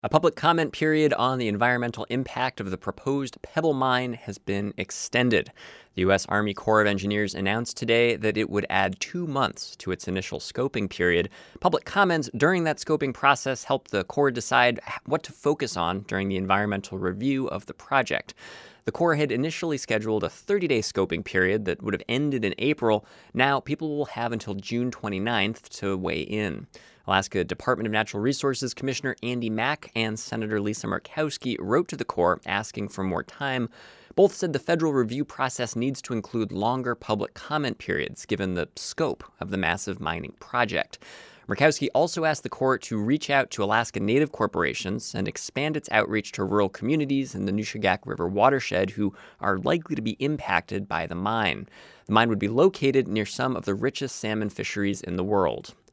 A public comment period on the environmental impact of the proposed Pebble Mine has been extended. The U.S. Army Corps of Engineers announced today that it would add 2 months to its initial scoping period. Public comments during that scoping process helped the Corps decide what to focus on during the environmental review of the project. The Corps had initially scheduled a 30-day scoping period that would have ended in April. Now, people will have until June 29th to weigh in. Alaska Department of Natural Resources Commissioner Andy Mack and Senator Lisa Murkowski wrote to the Corps asking for more time. Both said the federal review process needs to include longer public comment periods, given the scope of the massive mining project. Murkowski also asked the Corps to reach out to Alaska Native corporations and expand its outreach to rural communities in the Nushagak River watershed who are likely to be impacted by the mine. The mine would be located near some of the richest salmon fisheries in the world.